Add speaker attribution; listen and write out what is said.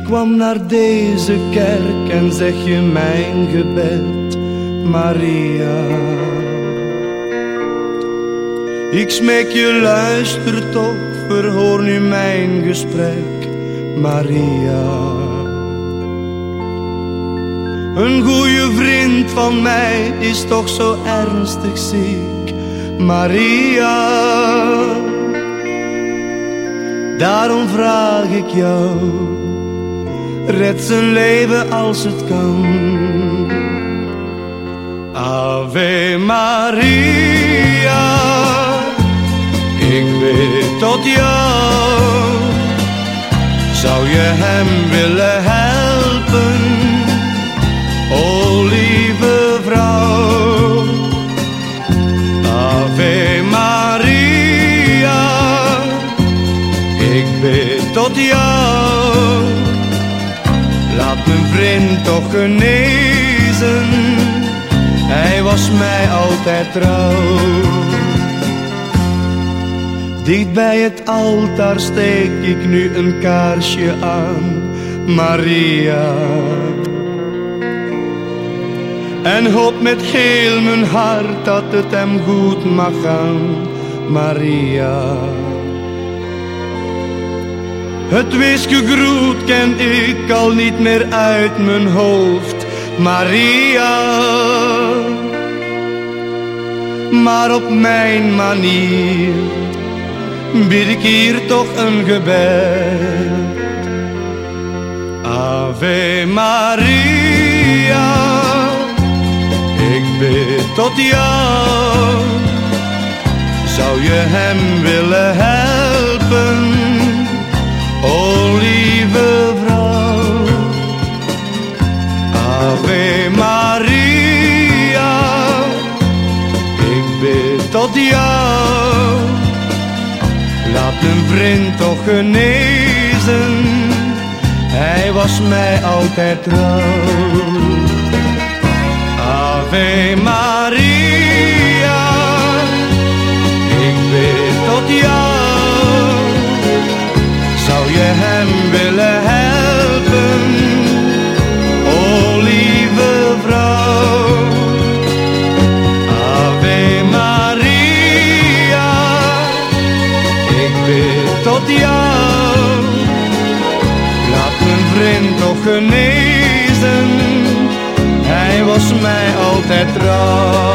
Speaker 1: kwam naar deze kerk en zeg je mijn gebed, Maria. Ik smeek je, luister toch, verhoor nu mijn gesprek, Maria. Een goeie vriend van mij is toch zo ernstig ziek, Maria. Daarom vraag ik jou, red zijn leven als het kan. Ave Maria, ik bid tot jou. Zou je hem willen helpen, o lieve vrouw? Ave Maria, ik bid tot jou. Laat mijn vriend toch genezen, hij was mij altijd trouw. Dicht bij het altaar steek ik nu een kaarsje aan, Maria. En hoop met heel mijn hart dat het hem goed mag gaan, Maria. Het weesgegroet ken ik al niet meer uit mijn hoofd, Maria. Maar op mijn manier bid ik hier toch een gebed. Ave Maria, ik bid tot jou. Zou je hem willen helpen, o lieve vrouw? Ave Maria, ik bid tot jou. Laat mijn vriend toch genezen, hij was mij altijd trouw. Ave Maria, ik bid tot jou. Zou je hem willen helpen, o lieve vrouw? Ave Maria, ik bid tot jou. Laat mijn vriend toch genezen, hij was mij altijd trouw.